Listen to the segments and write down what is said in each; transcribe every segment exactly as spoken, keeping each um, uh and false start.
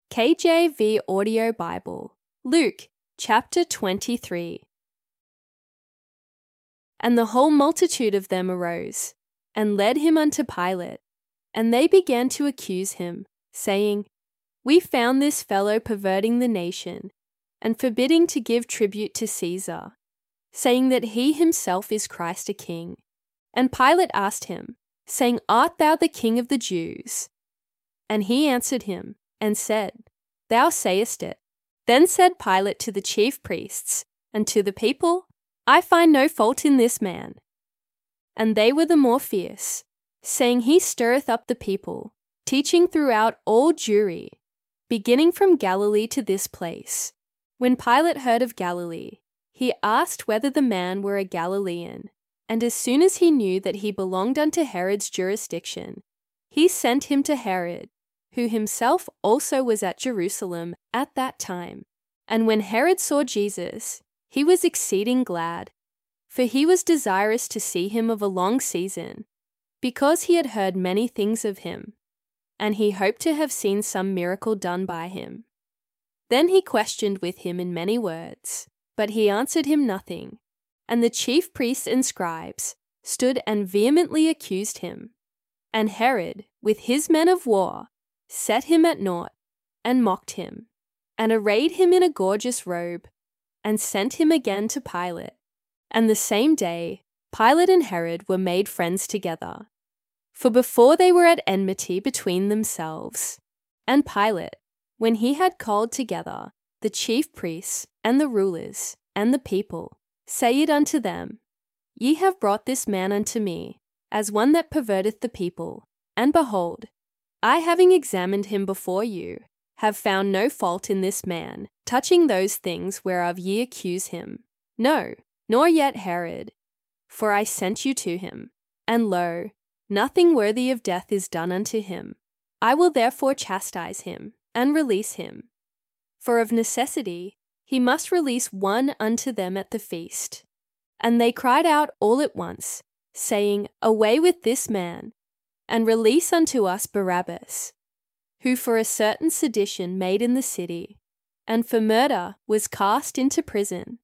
K J V Audio Bible, Luke chapter twenty-three. And the whole multitude of them arose, and led him unto Pilate. And they began to accuse him, saying, We found this fellow perverting the nation, and forbidding to give tribute to Caesar, saying that he himself is Christ a king. And Pilate asked him, saying, Art thou the king of the Jews? And he answered him, and said, Thou sayest it. Then said Pilate to the chief priests, and to the people, I find no fault in this man. And they were the more fierce, saying, He stirreth up the people, teaching throughout all Jewry, beginning from Galilee to this place. When Pilate heard of Galilee, he asked whether the man were a Galilean. And as soon as he knew that he belonged unto Herod's jurisdiction, he sent him to Herod, who himself also was at Jerusalem at that time. And when Herod saw Jesus, he was exceeding glad, for he was desirous to see him of a long season, because he had heard many things of him, and he hoped to have seen some miracle done by him. Then he questioned with him in many words, but he answered him nothing. And the chief priests and scribes stood and vehemently accused him. And Herod, with his men of war, set him at naught, and mocked him, and arrayed him in a gorgeous robe, and sent him again to Pilate. And the same day Pilate and Herod were made friends together. For before they were at enmity between themselves. And Pilate, when he had called together the chief priests and the rulers and the people, saith unto them, Ye have brought this man unto me, as one that perverteth the people. And behold, I having examined him before you, have found no fault in this man, touching those things whereof ye accuse him. No, nor yet Herod. For I sent you to him, and lo, nothing worthy of death is done unto him. I will therefore chastise him, and release him. For of necessity he must release one unto them at the feast. And they cried out all at once, saying, Away with this man, and release unto us Barabbas, who for a certain sedition made in the city, and for murder was cast into prison.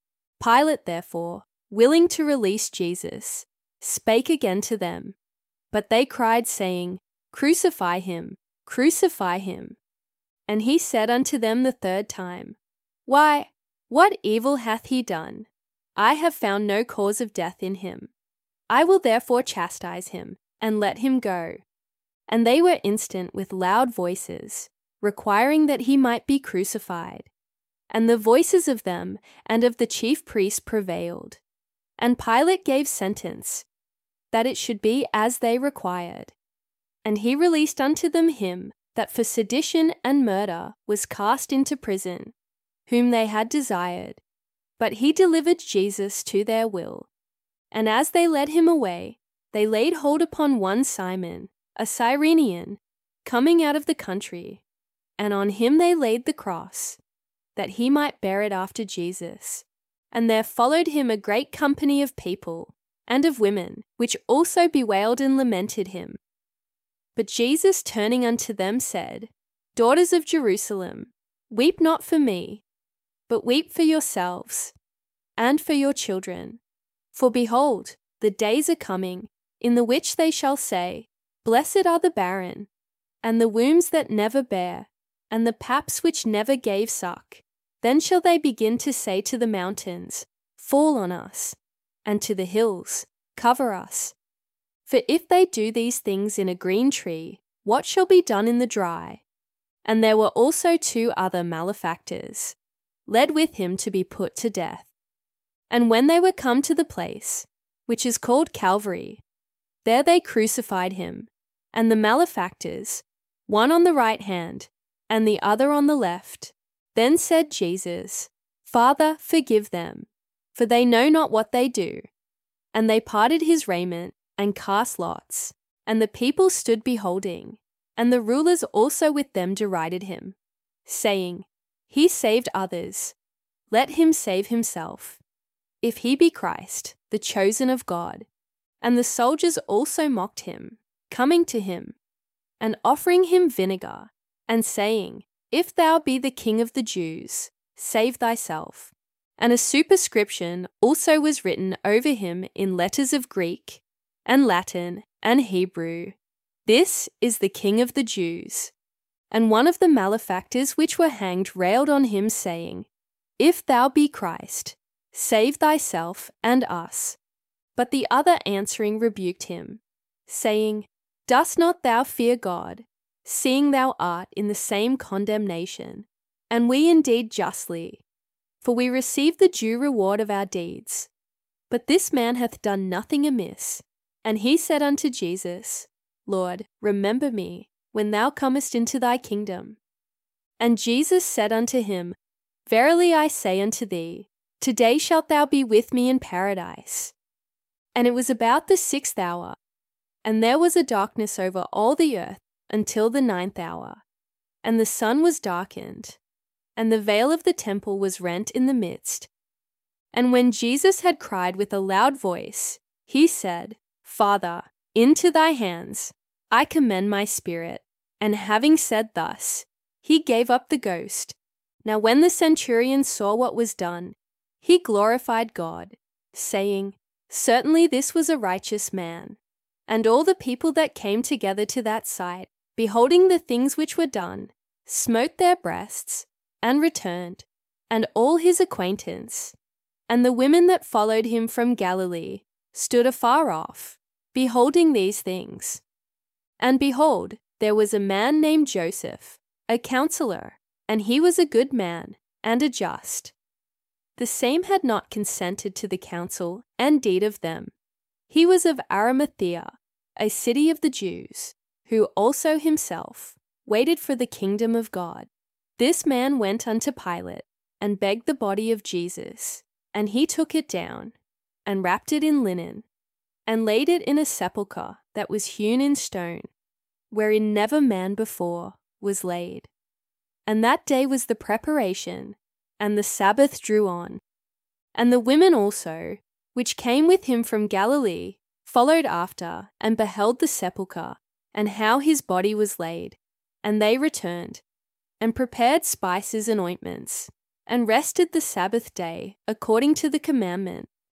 Pilate therefore, willing to release Jesus, spake again to them. But they cried, saying, Crucify him, crucify him. And he said unto them the third time, Why, what evil hath he done? I have found no cause of death in him. I will therefore chastise him, and let him go. And they were instant with loud voices, requiring that he might be crucified. And the voices of them and of the chief priests prevailed. And Pilate gave sentence, that it should be as they required. And he released unto them him that for sedition and murder was cast into prison, whom they had desired. But he delivered Jesus to their will. And as they led him away, they laid hold upon one Simon, a Cyrenian, coming out of the country, and on him they laid the cross, that he might bear it after Jesus. And there followed him a great company of people, and of women, which also bewailed and lamented him. But Jesus turning unto them said, Daughters of Jerusalem, weep not for me, but weep for yourselves, and for your children. For behold, the days are coming, in the which they shall say, Blessed are the barren, and the wombs that never bear, and the paps which never gave suck. Then shall they begin to say to the mountains, Fall on us, and to the hills, Cover us. For if they do these things in a green tree, what shall be done in the dry? And there were also two other malefactors, led with him to be put to death. And when they were come to the place, which is called Calvary, there they crucified him, and the malefactors, one on the right hand, and the other on the left. Then said Jesus, Father, forgive them, for they know not what they do. And they parted his raiment, and cast lots. And the people stood beholding, and the rulers also with them derided him, saying, He saved others, let him save himself, if he be Christ, the chosen of God. And the soldiers also mocked him, coming to him, and offering him vinegar, and saying, "If thou be the King of the Jews, save thyself." And a superscription also was written over him in letters of Greek and Latin and Hebrew, "This is the King of the Jews." And one of the malefactors which were hanged railed on him, saying, "If thou be Christ, save thyself and us." But the other answering rebuked him, saying, "Dost not thou fear God, seeing thou art in the same condemnation, and we indeed justly? For we receive the due reward of our deeds. But this man hath done nothing amiss." And he said unto Jesus, "Lord, remember me when thou comest into thy kingdom." And Jesus said unto him, "Verily I say unto thee, today shalt thou be with me in paradise." And it was about the sixth hour, and there was a darkness over all the earth until the ninth hour. And the sun was darkened, and the veil of the temple was rent in the midst. And when Jesus had cried with a loud voice, he said, "Father, into thy hands I commend my spirit." And having said thus, he gave up the ghost. Now when the centurion saw what was done, he glorified God, saying, "Certainly this was a righteous man." And all the people that came together to that sight, beholding the things which were done, smote their breasts, and returned, and all his acquaintance. And the women that followed him from Galilee stood afar off, beholding these things. And behold, there was a man named Joseph, a counselor, and he was a good man, and a just. The same had not consented to the counsel and deed of them. He was of Arimathea, a city of the Jews, who also himself waited for the kingdom of God. This man went unto Pilate, and begged the body of Jesus, and he took it down, and wrapped it in linen, and laid it in a sepulchre that was hewn in stone, wherein never man before was laid. And that day was the preparation, and the Sabbath drew on. And the women also, which came with him from Galilee, followed after, and beheld the sepulchre, and how his body was laid. And they returned, and prepared spices and ointments, and rested the Sabbath day according to the commandment